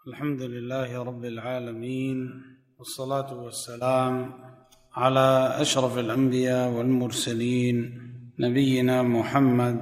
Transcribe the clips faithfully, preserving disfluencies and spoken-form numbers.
الحمد لله رب العالمين، والصلاة والسلام على أشرف الأنبياء والمرسلين نبينا محمد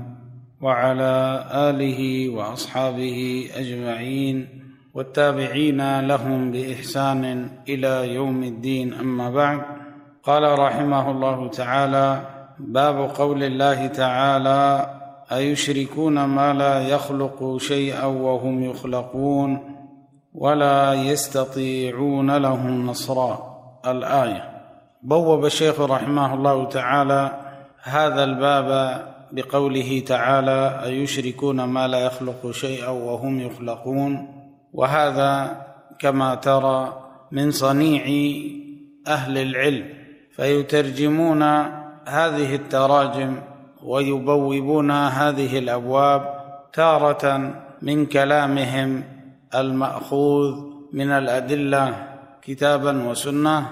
وعلى آله وأصحابه أجمعين والتابعين لهم بإحسان إلى يوم الدين. أما بعد، قال رحمه الله تعالى: باب قول الله تعالى: أيشركون ما لا يخلق شيئا وهم يخلقون ولا يستطيعون لهم نصرا. الآية. بوب الشيخ رحمه الله تعالى هذا الباب بقوله تعالى: أيشركون ما لا يخلق شيئا وهم يخلقون، وهذا كما ترى من صنيع أهل العلم، فيترجمون هذه التراجم ويبوبون هذه الأبواب تارة من كلامهم المأخوذ من الأدلة كتابا وسنة،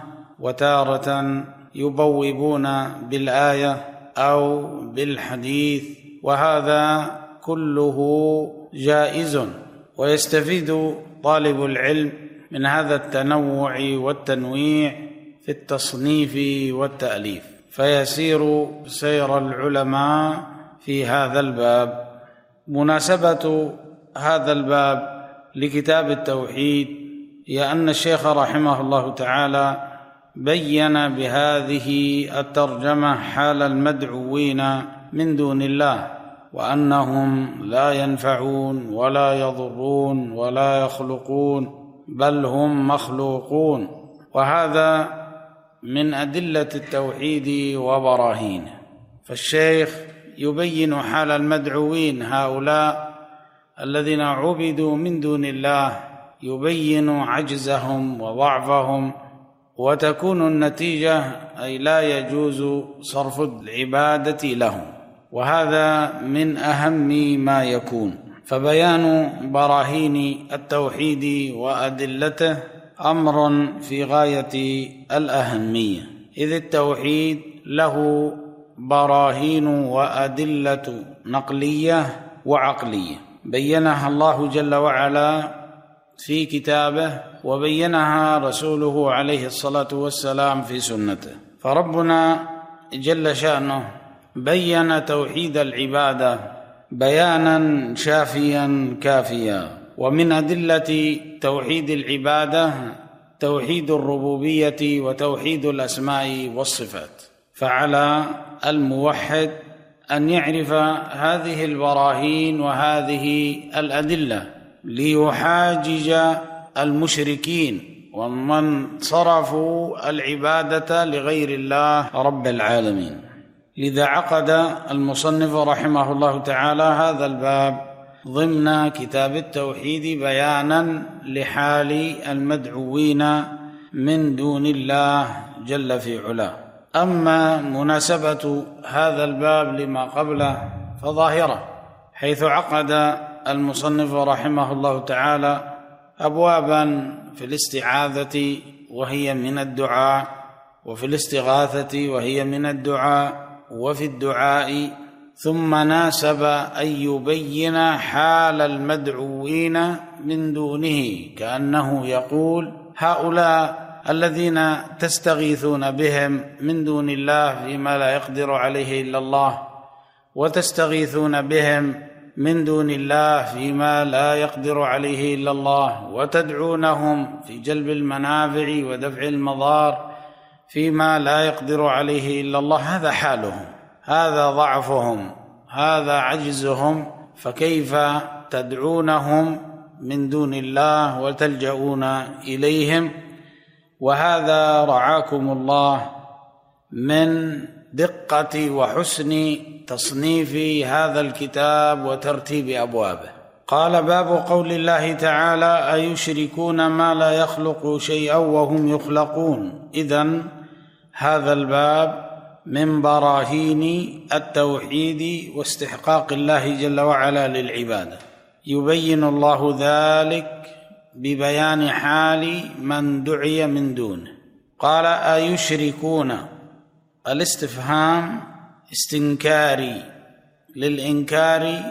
وتارة يبوبون بالآية أو بالحديث، وهذا كله جائز، ويستفيد طالب العلم من هذا التنوع والتنويع في التصنيف والتأليف، فيسير سير العلماء في هذا الباب. مناسبة هذا الباب لكتاب التوحيد هي أن الشيخ رحمه الله تعالى بيّن بهذه الترجمة حال المدعوين من دون الله، وأنهم لا ينفعون ولا يضرون ولا يخلقون، بل هم مخلوقون، وهذا من أدلة التوحيد وبراهينه. فالشيخ يبين حال المدعوين هؤلاء الذين عبدوا من دون الله، يبين عجزهم وضعفهم، وتكون النتيجة أي لا يجوز صرف العبادة لهم، وهذا من أهم ما يكون. فبيان براهين التوحيد وأدلته أمر في غاية الأهمية، إذ التوحيد له براهين وأدلة نقلية وعقلية بينها الله جل وعلا في كتابه، وبينها رسوله عليه الصلاة والسلام في سنته. فربنا جل شأنه بين توحيد العبادة بيانا شافيا كافيا. ومن أدلة توحيد العبادة توحيد الربوبية وتوحيد الأسماء والصفات، فعلى الموحد أن يعرف هذه البراهين وهذه الأدلة ليحاجج المشركين ومن صرفوا العبادة لغير الله رب العالمين. لذا عقد المصنف رحمه الله تعالى هذا الباب ضمن كتاب التوحيد بيانا لحال المدعوين من دون الله جل في علاه. أما مناسبة هذا الباب لما قبله فظاهرة، حيث عقد المصنف رحمه الله تعالى أبوابا في الاستعاذة وهي من الدعاء، وفي الاستغاثة وهي من الدعاء، وفي الدعاء، ثم ناسب أن يبين حال المدعوين من دونه، كأنه يقول: هؤلاء الذين تستغيثون بهم من دون الله فيما لا يقدر عليه إلا الله، وتستغيثون بهم من دون الله فيما لا يقدر عليه إلا الله، وتدعونهم في جلب المنافع ودفع المضار فيما لا يقدر عليه إلا الله، هذا حالهم، هذا ضعفهم، هذا عجزهم، فكيف تدعونهم من دون الله وتلجؤون إليهم؟ وهذا رعاكم الله من دقة وحسن تصنيف هذا الكتاب وترتيب أبوابه. قال: باب قول الله تعالى: أيشركون ما لا يخلق شيئا وهم يخلقون. إذن هذا الباب من براهين التوحيد واستحقاق الله جل وعلا للعبادة، يبين الله ذلك ببيان حال من دعي من دونه. قال: أيشركون، الاستفهام استنكاري للإنكار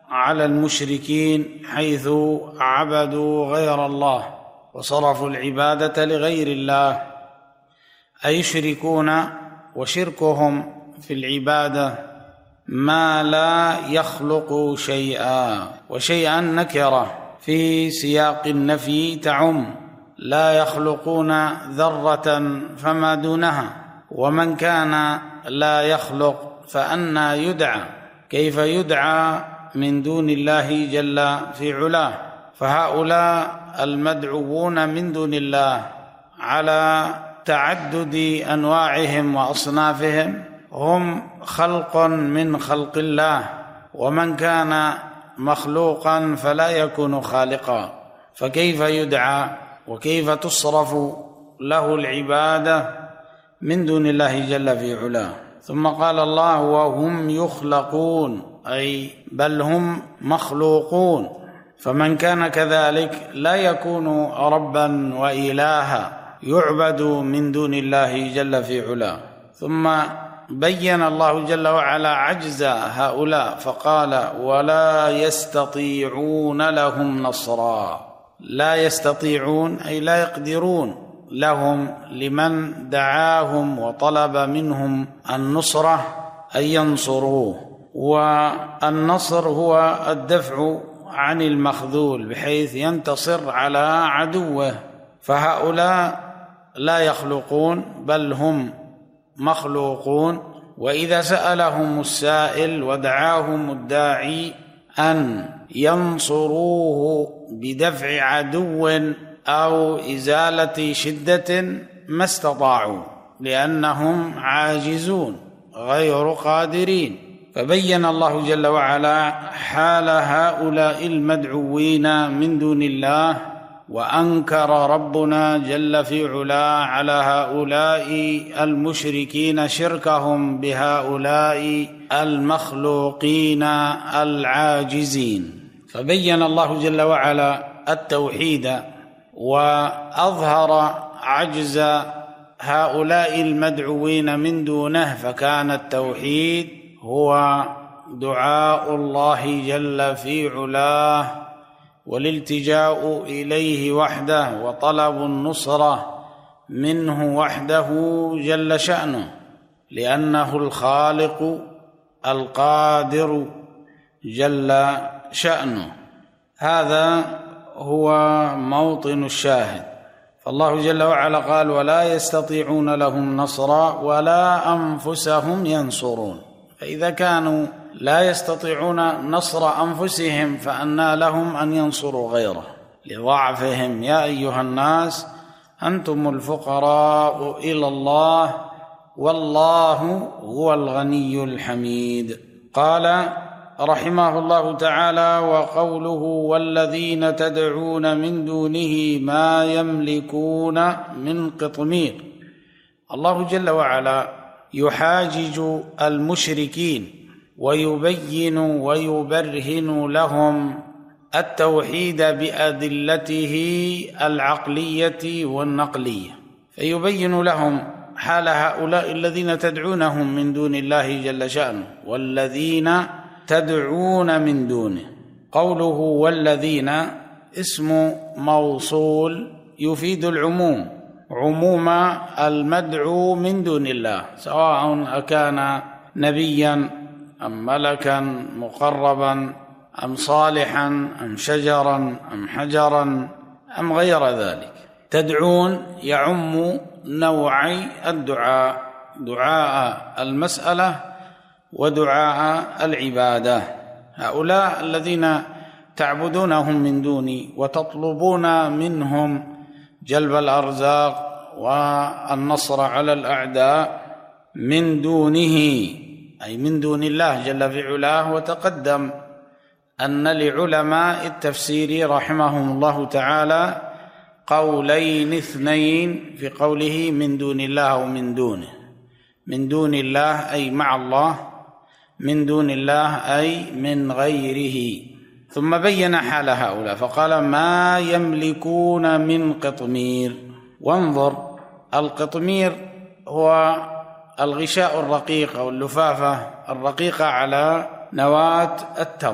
على المشركين حيث عبدوا غير الله وصرفوا العبادة لغير الله، أي يشركون وشركهم في العبادة ما لا يخلق شيئا، وشيئا نكرة في سياق النفي تعم، لا يخلقون ذرة فما دونها، ومن كان لا يخلق فأنى يدعى؟ كيف يدعى من دون الله جل في علاه؟ فهؤلاء المدعوون من دون الله على تعدد أنواعهم وأصنافهم هم خلق من خلق الله، ومن كان مخلوقا فلا يكون خالقا، فكيف يدعى وكيف تصرف له العبادة من دون الله جل في علاه؟ ثم قال الله وهم يخلقون، أي بل هم مخلوقون، فمن كان كذلك لا يكون ربا وإلها يعبد من دون الله جل في علاه. ثم بين الله جل وعلا عجز هؤلاء فقال ولا يستطيعون لهم نصرا. لا يستطيعون أي لا يقدرون لهم، لمن دعاهم وطلب منهم النصرة أن ينصروه، والنصر هو الدفع عن المخذول بحيث ينتصر على عدوه، فهؤلاء لا يخلقون بل هم مخلوقون. وإذا سألهم السائل ودعاهم الداعي أن ينصروه بدفع عدو أو إزالة شدة ما استطاعوا، لأنهم عاجزون غير قادرين. فبين الله جل وعلا حال هؤلاء المدعوين من دون الله، وأنكر ربنا جل في علا على هؤلاء المشركين شركهم بهؤلاء المخلوقين العاجزين. فبين الله جل وعلا التوحيد وأظهر عجز هؤلاء المدعوين من دونه، فكان التوحيد هو دعاء الله جل في علاه والالتجاء إليه وحده وطلب النصرة منه وحده جل شأنه، لأنه الخالق القادر جل شأنه. هذا هو موطن الشاهد. فالله جل وعلا قال ولا يستطيعون لهم نصرا ولا أنفسهم ينصرون. فإذا كانوا لا يستطيعون نصر أنفسهم فأنى لهم أن ينصروا غيره لضعفهم. يا أيها الناس أنتم الفقراء إلى الله والله هو الغني الحميد. قال رحمه الله تعالى وقوله والذين تدعون من دونه ما يملكون من قطمير. الله جل وعلا يحاجج المشركين ويبين ويبرهن لهم التوحيد بأدلته العقلية والنقلية، فيبين لهم حال هؤلاء الذين تدعونهم من دون الله جل شأنه والذين تدعون من دونه. قوله والذين اسم موصول يفيد العموم، عموم المدعو من دون الله، سواء أكان نبيا أم ملكا مقربا أم صالحا أم شجرا أم حجرا أم غير ذلك. تدعون يعم نوعي الدعاء، دعاء المسألة ودعاء العبادة. هؤلاء الذين تعبدونهم من دوني وتطلبون منهم جلب الأرزاق والنصر على الأعداء من دونه أي من دون الله جل في علاه. وتقدم أن لعلماء التفسير رحمهم الله تعالى قولين اثنين في قوله من دون الله ومن دونه. من دون الله أي مع الله، من دون الله أي من غيره. ثم بين حال هؤلاء فقال ما يملكون من قطمير. وانظر، القطمير هو الغشاء الرقيق أو اللفافة الرقيقة على نواة التمر،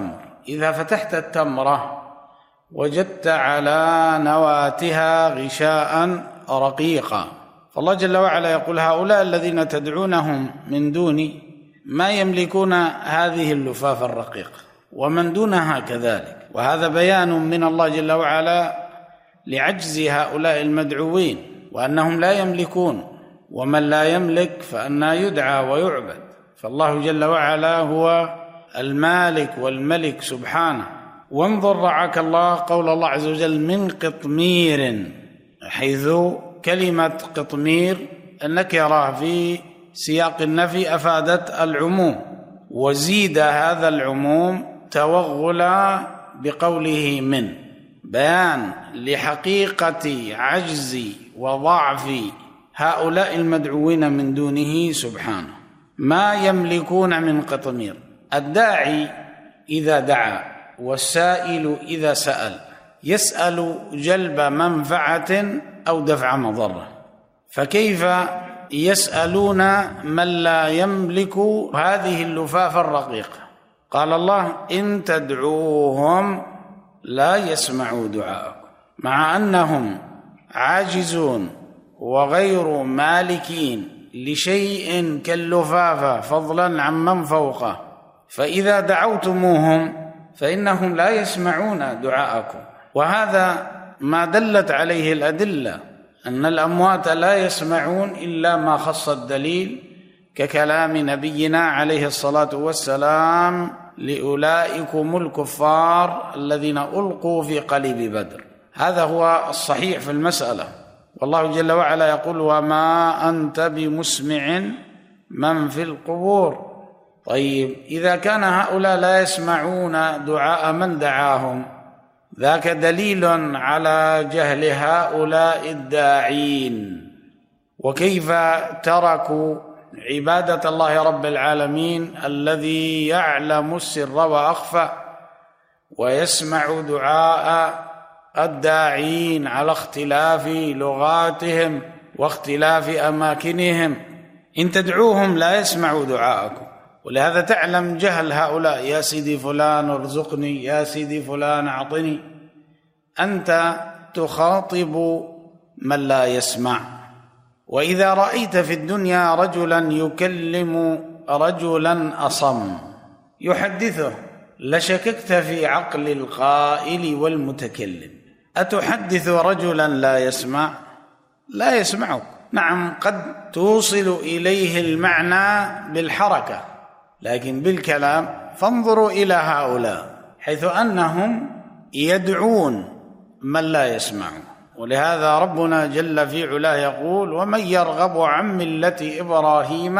إذا فتحت التمرة وجدت على نواتها غشاء رقيقا، فالله جل وعلا يقول هؤلاء الذين تدعونهم من دوني ما يملكون هذه اللفاف الرقيقة، ومن دونها كذلك. وهذا بيان من الله جل وعلا لعجز هؤلاء المدعوين، وأنهم لا يملكون، ومن لا يملك فأنى يدعى ويعبد. فالله جل وعلا هو المالك والملك سبحانه. وانظر رعاك الله قول الله عز وجل من قطمير، حيث كلمة قطمير النكرة في سياق النفي أفادت العموم، وزيد هذا العموم توغلا بقوله من، بيان لحقيقة عجز وضعف هؤلاء المدعوين من دونه سبحانه. ما يملكون من قطمير. الداعي إذا دعا والسائل إذا سأل يسأل جلب منفعة أو دفع مضرة، فكيف يسألون من لا يملك هذه اللفاف الرقيقة؟ قال الله إن تدعوهم لا يسمعوا دعاءكم، مع أنهم عاجزون وغير مالكين لشيء كاللفافة فضلا عن من فوقه، فإذا دعوتموهم فإنهم لا يسمعون دعاءكم. وهذا ما دلت عليه الأدلة، أن الأموات لا يسمعون إلا ما خص الدليل، ككلام نبينا عليه الصلاة والسلام لأولئكم الكفار الذين ألقوا في قليب بدر. هذا هو الصحيح في المسألة. والله جل وعلا يقول وما أنت بمسمع من في القبور. طيب إذا كان هؤلاء لا يسمعون دعاء من دعاهم، ذاك دليل على جهل هؤلاء الداعين، وكيف تركوا عبادة الله رب العالمين الذي يعلم السر وأخفى ويسمع دعاء الداعين على اختلاف لغاتهم واختلاف أماكنهم. إن تدعوهم لا يسمعوا دعاءكم. ولهذا تعلم جهل هؤلاء، يا سيدي فلان ارزقني، يا سيدي فلان أعطني. أنت تخاطب من لا يسمع. وإذا رأيت في الدنيا رجلا يكلم رجلا أصم يحدثه لشككت في عقل القائل والمتكلم. أتحدث رجلا لا يسمع؟ لا يسمعك. نعم قد توصل إليه المعنى بالحركة، لكن بالكلام فانظروا إلى هؤلاء حيث أنهم يدعون من لا يسمع. ولهذا ربنا جل في علاه يقول ومن يرغب عن ملة إبراهيم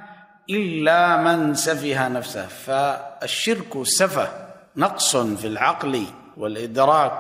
إلا من سفه نفسه. فالشرك سفه، نقص في العقل والإدراك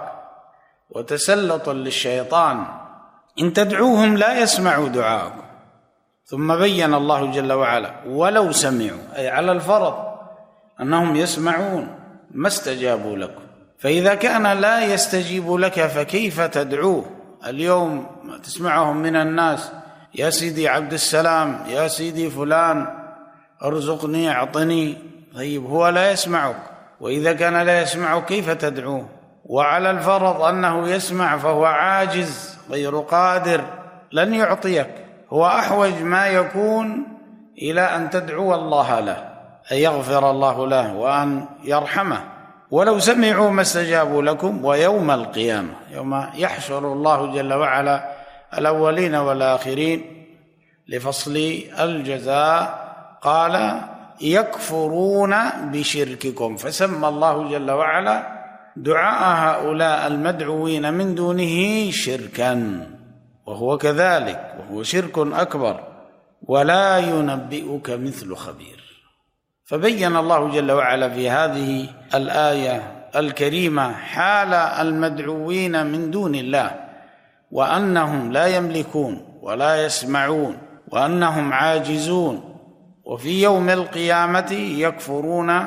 وتسلط للشيطان. إن تدعوهم لا يسمعوا دعاءكم. ثم بين الله جل وعلا ولو سمعوا، أي على الفرض أنهم يسمعون، ما استجابوا لكم. فإذا كان لا يستجيب لك فكيف تدعوه؟ اليوم تسمعهم من الناس يا سيدي عبد السلام، يا سيدي فلان ارزقني اعطني. طيب هو لا يسمعك، وإذا كان لا يسمعك كيف تدعوه؟ وعلى الفرض أنه يسمع فهو عاجز غير قادر، لن يعطيك. هو أحوج ما يكون إلى أن تدعو الله له، أن يغفر الله له وأن يرحمه. ولو سمعوا ما استجابوا لكم. ويوم القيامة، يوم يحشر الله جل وعلا الأولين والآخرين لفصل الجزاء، قال يكفرون بشرككم. فسمى الله جل وعلا دعاء هؤلاء المدعوين من دونه شركا، وهو كذلك، وهو شرك أكبر. ولا ينبئك مثل خبير. فبين الله جل وعلا في هذه الآية الكريمة حال المدعوين من دون الله، وأنهم لا يملكون ولا يسمعون، وأنهم عاجزون. وفي يوم القيامة يكفرون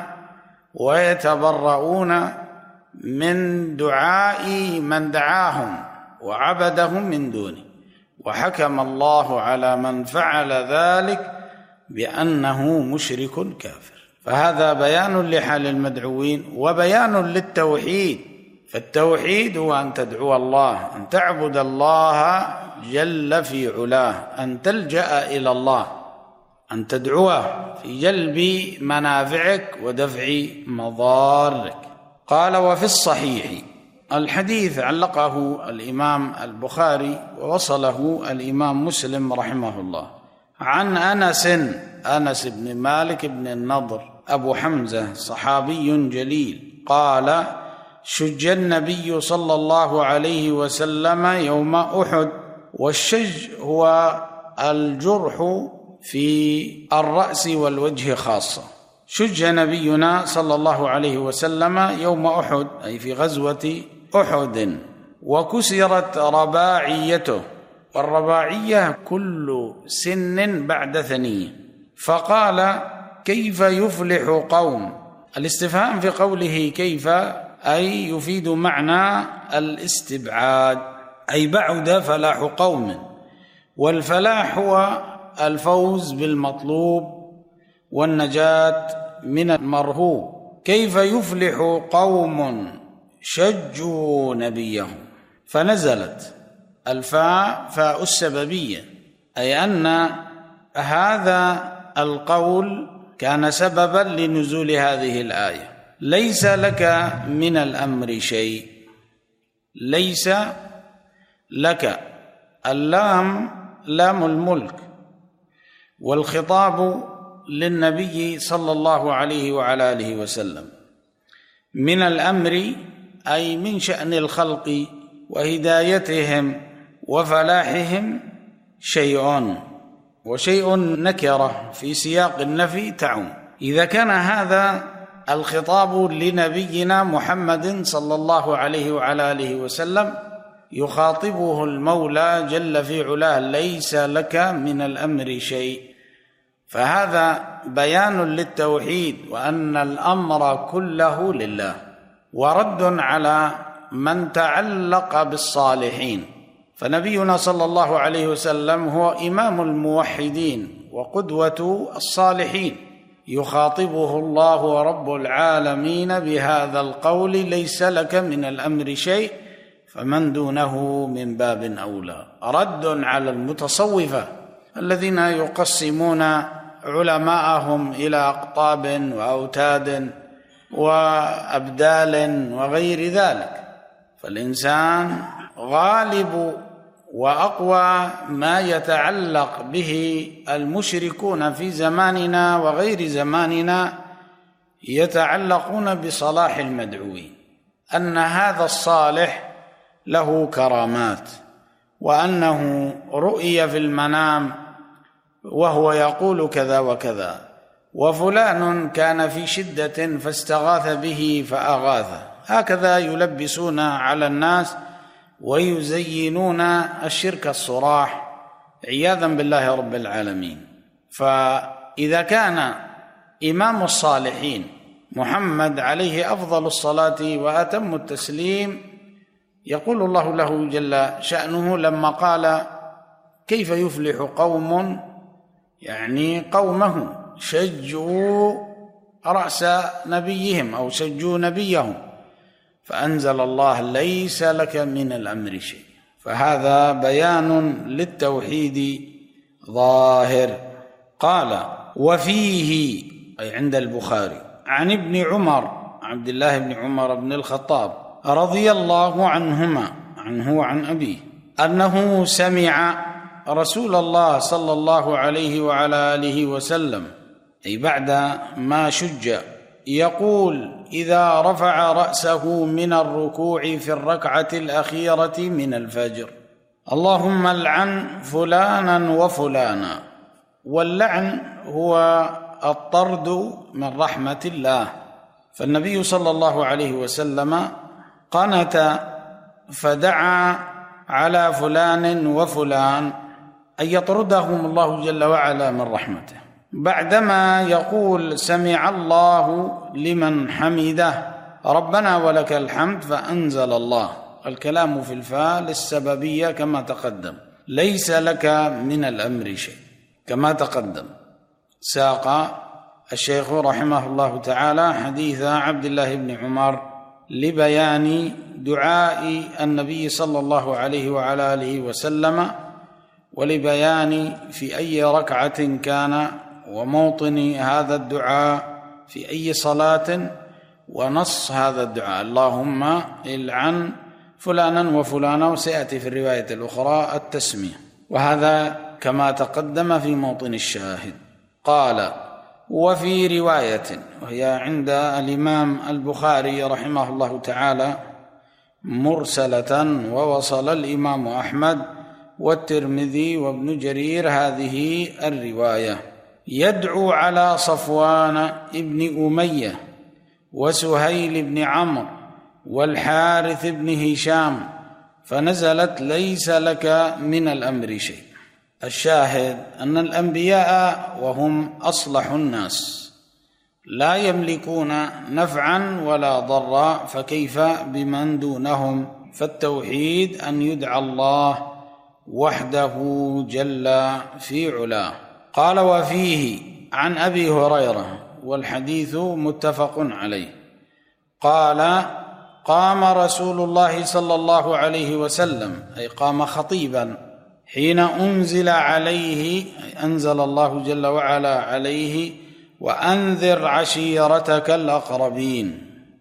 ويتبرؤون من دعاء من دعاهم وعبدهم من دونه. وحكم الله على من فعل ذلك بأنه مشرك كافر. فهذا بيان لحال المدعوين وبيان للتوحيد. فالتوحيد هو أن تدعو الله، أن تعبد الله جل في علاه، أن تلجأ إلى الله، أن تدعوه في جلب منافعك ودفع مضارك. قال: وفي الصحيح، الحديث علقه الإمام البخاري ووصله الإمام مسلم رحمه الله، عن أنس أنس بن مالك بن النضر أبو حمزة صحابي جليل قال: شج النبي صلى الله عليه وسلم يوم أحد. والشج هو الجرح في الرأس والوجه خاصة. شج نبينا صلى الله عليه وسلم يوم أحد، أي في غزوة أحد، وكسرت رباعيته، والرباعية كل سن بعد ثنية. فقال: كيف يفلح قوم؟ الاستفهام في قوله كيف أي يفيد معنى الاستبعاد، أي بعد فلاح قوم، والفلاح هو الفوز بالمطلوب والنجاة من المرهوب. كيف يفلح قوم شجوا نبيهم؟ فنزلت الفاء فاء السببية، أي أن هذا القول كان سببا لنزول هذه الآية. ليس لك من الأمر شيء. ليس لك، اللام لام الملك، والخطاب للنبي صلى الله عليه وعلى آله وسلم. من الأمر أي من شأن الخلق وهدايتهم وفلاحهم شيء، وشيء نكرة في سياق النفي تعم. إذا كان هذا الخطاب لنبينا محمد صلى الله عليه وعلى آله وسلم يخاطبه المولى جل في علاه: ليس لك من الأمر شيء. فهذا بيان للتوحيد وأن الأمر كله لله، ورد على من تعلق بالصالحين. فنبينا صلى الله عليه وسلم هو إمام الموحدين وقدوة الصالحين، يخاطبه الله رب العالمين بهذا القول: ليس لك من الأمر شيء. فمن دونه من باب أولى. رد على المتصوفة الذين يقسمون علماءهم إلى أقطاب وأوتاد وأبدال وغير ذلك. فالإنسان غالب وأقوى ما يتعلق به المشركون في زماننا وغير زماننا يتعلقون بصلاح المدعوين، أن هذا الصالح له كرامات، وأنه رؤي في المنام وهو يقول كذا وكذا، وفلان كان في شدة فاستغاث به فأغاثه. هكذا يلبسون على الناس ويزينون الشرك الصراح عياذا بالله رب العالمين. فإذا كان إمام الصالحين محمد عليه أفضل الصلاة وأتم التسليم يقول الله له جل شأنه لما قال: كيف يفلح قوم، يعني قومه شجوا رأس نبيهم أو شجوا نبيهم، فأنزل الله: ليس لك من الأمر شيء. فهذا بيان للتوحيد ظاهر. قال: وفيه، أي عند البخاري، عن ابن عمر عبد الله بن عمر بن الخطاب رضي الله عنهما عنه وعن أبيه أنه سمع رسول الله صلى الله عليه وعلى آله وسلم، أي بعد ما شج، يقول إذا رفع رأسه من الركوع في الركعة الأخيرة من الفجر: اللهم العن فلانا وفلانا. واللعن هو الطرد من رحمة الله. فالنبي صلى الله عليه وسلم قنت فدعا على فلان وفلان أن يطردهم الله جل وعلا من رحمته، بعدما يقول: سمع الله لمن حمده ربنا ولك الحمد، فأنزل الله. الكلام في الفاء للسببية كما تقدم. ليس لك من الأمر شيء كما تقدم. ساق الشيخ رحمه الله تعالى حديث عبد الله بن عمر لبيان دعاء النبي صلى الله عليه وعلى آله وسلم، ولبيان في أي ركعة كان، وموطن هذا الدعاء في أي صلاة، ونص هذا الدعاء اللهم العن فلانا وفلانا، وسيأتي في الرواية الأخرى التسمية، وهذا كما تقدم في موطن الشاهد. قال: وفي رواية، وهي عند الإمام البخاري رحمه الله تعالى مرسلة، ووصل الإمام أحمد والترمذي وابن جرير هذه الرواية: يدعو على صفوان ابن أمية وسهيل بن عمرو والحارث بن هشام، فنزلت ليس لك من الأمر شيء. الشاهد أن الأنبياء وهم أصلح الناس لا يملكون نفعا ولا ضرا، فكيف بمن دونهم؟ فالتوحيد أن يدعى الله وحده جل في علاه. قال: وفيه عن أبي هريرة، والحديث متفق عليه، قال: قام رسول الله صلى الله عليه وسلم، أي قام خطيبا، حين أنزل عليه، أنزل الله جل وعلا عليه: وأنذر عشيرتك الأقربين.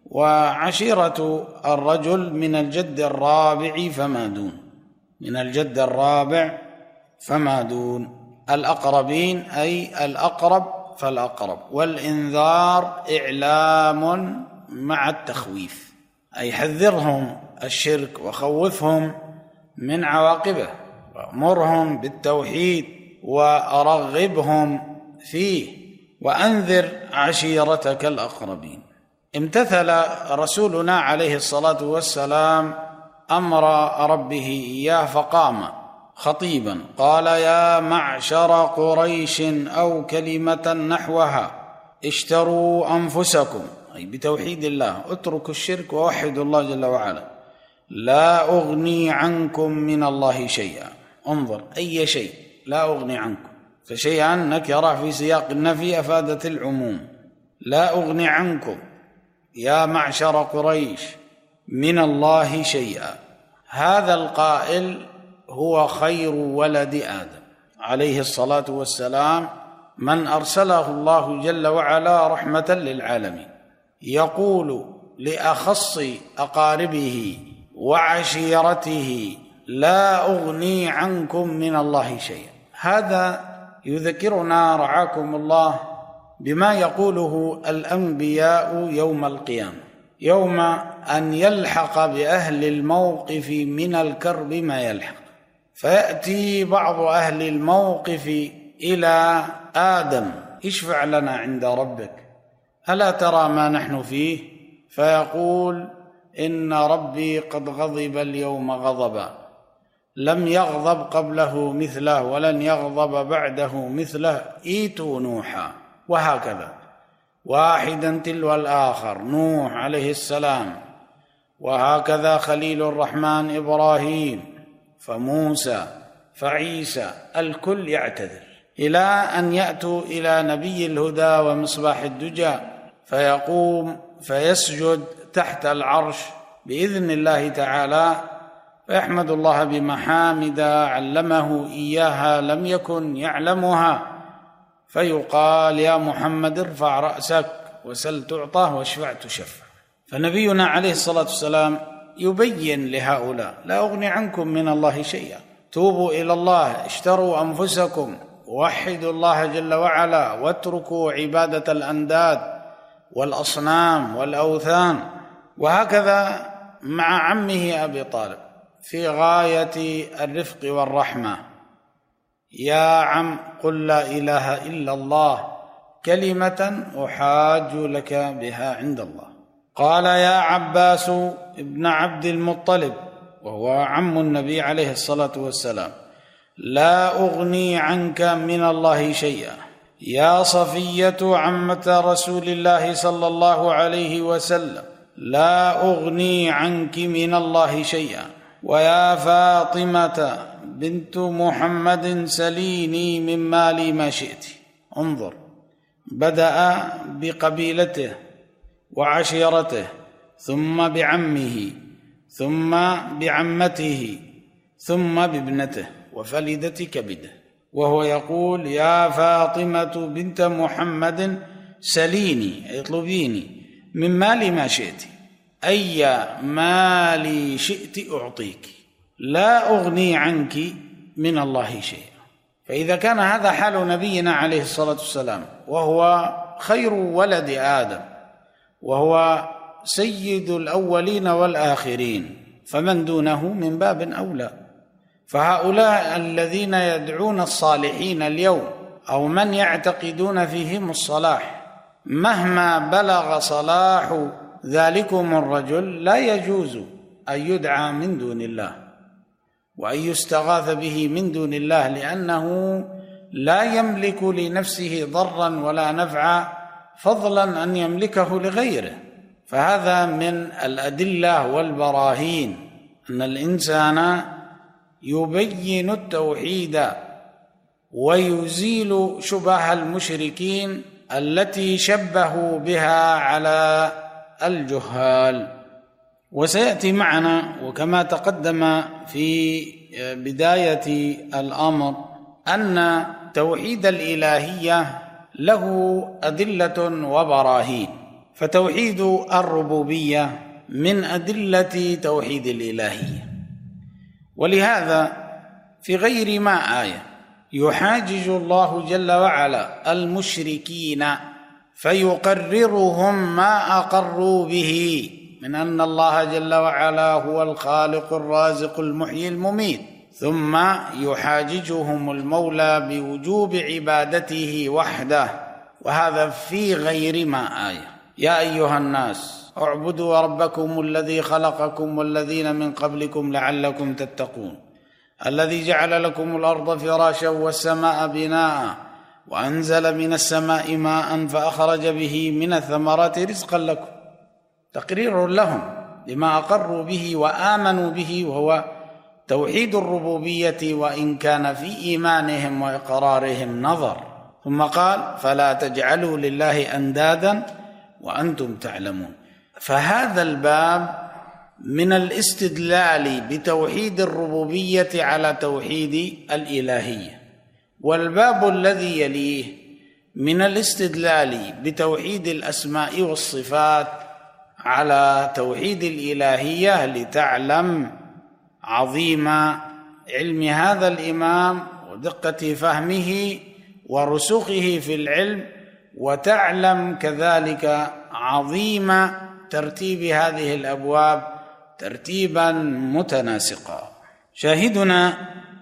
وعشيرة الرجل من الجد الرابع فما دون، من الجد الرابع فما دون. الأقربين أي الأقرب فالأقرب، والإنذار إعلام مع التخويف، أي حذرهم الشرك وخوفهم من عواقبه، وأمرهم بالتوحيد ورغبهم فيه. وأنذر عشيرتك الأقربين. امتثل رسولنا عليه الصلاة والسلام أمر ربه إياه، فقام خطيبا قال: يا معشر قريش، أو كلمة نحوها: اشتروا أنفسكم، أي بتوحيد الله، اتركوا الشرك ووحدوا الله جل وعلا. لا أغني عنكم من الله شيئا. انظر، أي شيء، لا أغني عنكم، فشيئا نكرة في سياق النفي أفادت العموم. لا أغني عنكم يا معشر قريش من الله شيئا. هذا القائل هو خير ولد آدم عليه الصلاة والسلام، من أرسله الله جل وعلا رحمة للعالمين، يقول لأخص أقاربه وعشيرته: لا أغني عنكم من الله شيئا. هذا يذكرنا رعاكم الله بما يقوله الأنبياء يوم القيامة، يوم أن يلحق بأهل الموقف من الكرب ما يلحق، فيأتي بعض أهل الموقف إلى آدم: اشفع لنا عند ربك، ألا ترى ما نحن فيه؟ فيقول: إن ربي قد غضب اليوم غضبا لم يغضب قبله مثله ولن يغضب بعده مثله، ائتوا نوحا. وهكذا واحدا تلو الآخر، نوح عليه السلام، وهكذا خليل الرحمن إبراهيم، فموسى، فعيسى، الكل يعتذر، إلى أن يأتوا إلى نبي الهدى ومصباح الدجى، فيقوم فيسجد تحت العرش بإذن الله تعالى، فيحمد الله بمحامد علمه إياها لم يكن يعلمها، فيقال: يا محمد ارفع رأسك وسل تعطى واشفع تشفع. فنبينا عليه الصلاة والسلام يبين لهؤلاء: لا أغني عنكم من الله شيئا، توبوا إلى الله، اشتروا أنفسكم، وحدوا الله جل وعلا، واتركوا عبادة الأنداد والأصنام والأوثان. وهكذا مع عمه أبي طالب في غاية الرفق والرحمة: يا عم قل لا إله إلا الله كلمة أحاج لك بها عند الله. قال: يا عباس ابن عبد المطلب، وهو عم النبي عليه الصلاة والسلام: لا أغني عنك من الله شيئا. يا صفية عمة رسول الله صلى الله عليه وسلم: لا أغني عنك من الله شيئا. ويا فاطمة بنت محمد سليني من مالي ما شئت. انظر، بدأ بقبيلته وعشيرته، ثم بعمه، ثم بعمته، ثم بابنته وفلدة كبده، وهو يقول: يا فاطمة بنت محمد سليني، اطلبيني من مالي ما شئت، أي مالي شئت أعطيك، لا أغني عنك من الله شيئا. فإذا كان هذا حال نبينا عليه الصلاة والسلام، وهو خير ولد آدم، وهو سيد الأولين والآخرين، فمن دونه من باب أولى. فهؤلاء الذين يدعون الصالحين اليوم أو من يعتقدون فيهم الصلاح، مهما بلغ صلاح ذلكم الرجل لا يجوز أن يدعى من دون الله وأن يستغاث به من دون الله، لأنه لا يملك لنفسه ضرا ولا نفعا، فضلا أن يملكه لغيره. فهذا من الأدلة والبراهين أن الإنسان يبين التوحيد ويزيل شبه المشركين التي شبهوا بها على الجهال. وسيأتي معنا وكما تقدم في بداية الأمر أن توحيد الإلهية له أدلة وبراهين، فتوحيد الربوبية من أدلة توحيد الإلهية، ولهذا في غير ما آية يحاجج الله جل وعلا المشركين فيقررهم ما أقروا به من أن الله جل وعلا هو الخالق الرازق المحيي المميت، ثم يحاججهم المولى بوجوب عبادته وحده، وهذا في غير ما آية. يا أيها الناس اعبدوا ربكم الذي خلقكم والذين من قبلكم لعلكم تتقون، الذي جعل لكم الأرض فراشا والسماء بناء وأنزل من السماء ماء فأخرج به من الثمرات رزقا لكم، تقرير لهم لما أقروا به وآمنوا به، وهو توحيد الربوبية، وإن كان في إيمانهم وإقرارهم نظر. ثم قال: فلا تجعلوا لله أندادا وأنتم تعلمون. فهذا الباب من الاستدلال بتوحيد الربوبية على توحيد الإلهية، والباب الذي يليه من الاستدلال بتوحيد الأسماء والصفات على توحيد الإلهية، لتعلم عظيم علم هذا الإمام ودقة فهمه ورسوخه في العلم، وتعلم كذلك عظيم ترتيب هذه الأبواب ترتيبا متناسقا. شاهدنا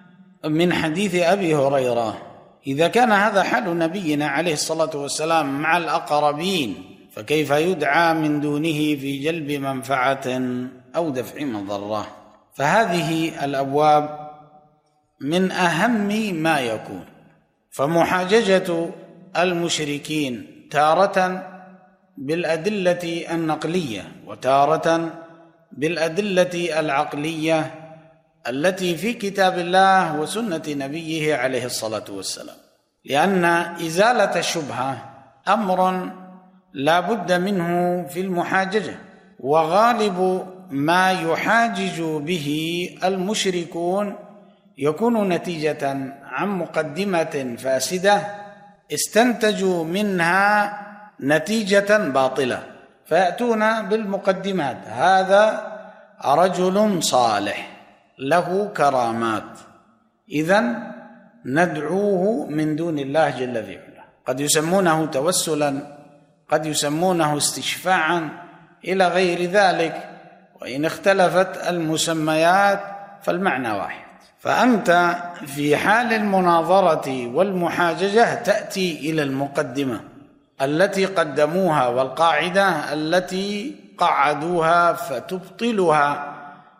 من حديث أبي هريرة: إذا كان هذا حال نبينا عليه الصلاة والسلام مع الأقربين، فكيف يدعى من دونه في جلب منفعة أو دفع مضرة؟ فهذه الأبواب من أهم ما يكون. فمحاججة المشركين تارة بالأدلة النقلية وتارة بالأدلة العقلية التي في كتاب الله وسنة نبيه عليه الصلاة والسلام، لأن إزالة الشبهة أمر لا بد منه في المحاججة، وغالب ما يحاجج به المشركون يكون نتيجة عن مقدمة فاسدة استنتجوا منها نتيجة باطلة، فيأتون بالمقدمات: هذا رجل صالح له كرامات، إذن ندعوه من دون الله جل في علاه. قد يسمونه توسلا، قد يسمونه استشفاعا، إلى غير ذلك، وإن اختلفت المسميات فالمعنى واحد. فأنت في حال المناظرة والمحاججة تأتي إلى المقدمة التي قدموها والقاعدة التي قعدوها، فتبطلها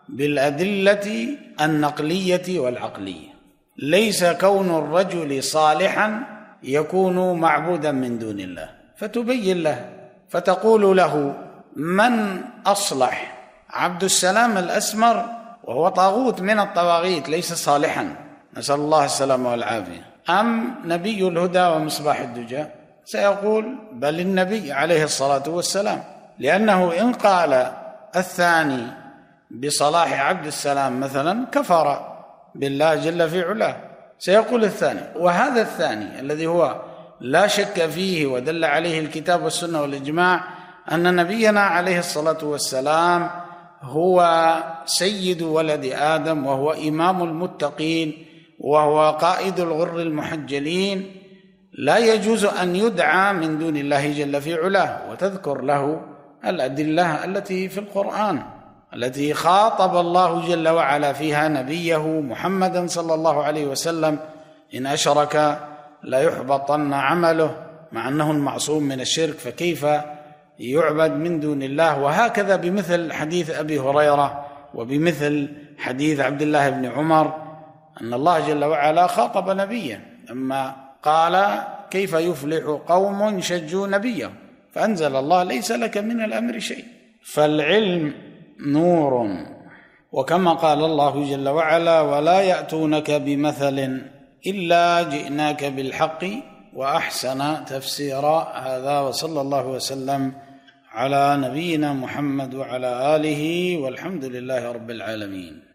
بالأدلة النقلية والعقلية. ليس كون الرجل صالحا يكون معبودا من دون الله، فتبين له فتقول له: من أصلح؟ عبد السلام الأسمر وهو طاغوت من الطواغيت ليس صالحا، نسأل الله السلامة والعافية، أم نبي الهدى ومصباح الدجى؟ سيقول بل النبي عليه الصلاة والسلام، لأنه إن قال الثاني بصلاح عبد السلام مثلا كفر بالله جل في علاه، سيقول الثاني. وهذا الثاني الذي هو لا شك فيه ودل عليه الكتاب والسنة والإجماع أن نبينا عليه الصلاة والسلام هو سيد ولد آدم، وهو إمام المتقين، وهو قائد الغر المحجلين، لا يجوز أن يدعى من دون الله جل في علاه، وتذكر له الأدلة التي في القرآن التي خاطب الله جل وعلا فيها نبيه محمدا صلى الله عليه وسلم: إن أشرك لا يحبطن عمله، مع أنه المعصوم من الشرك، فكيف يعبد من دون الله؟ وهكذا بمثل حديث أبي هريرة وبمثل حديث عبد الله بن عمر أن الله جل وعلا خاطب نبيه أما قال: كيف يفلح قوم شجوا نبيه؟ فأنزل الله: ليس لك من الأمر شيء. فالعلم نور، وكما قال الله جل وعلا: ولا يأتونك بمثل إلا جئناك بالحق وأحسن تفسيرا. هذا وصلى الله وسلم على نبينا محمد وعلى آله، والحمد لله رب العالمين.